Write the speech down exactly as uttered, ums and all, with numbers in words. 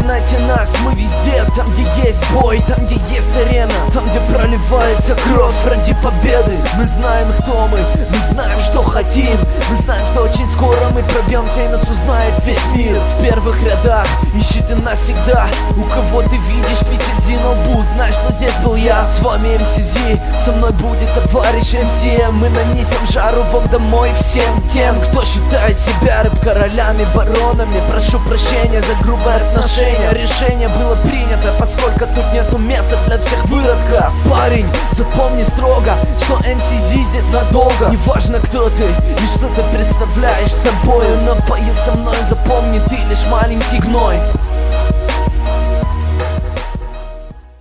Запоминайте нас, мы везде. Там, где есть бой, там, где есть арена, там, где проливается кровь ради победы. Мы знаем, кто мы, мы знаем, что хотим. Мы знаем, что очень скоро мы прорвемся и нас узнает весь мир. В первых рядах ищи ты нас всегда. У кого ты видишь печать Зи на лбу, знай, что здесь был я. С вами эм си Зи, со мной будет товарищ эм си эм. Мы нанесем жару вам домой всем тем, кто считает себя рэп-королями, баронами. Прошу прощения за грубое отношение. Решение было принято, поскольку тут нету места для всех выродков. Парень, запомни строго, что эм си Зи здесь надолго. Неважно, кто ты и что ты представляешь собой, но пою со мной, запомни, ты лишь маленький гной.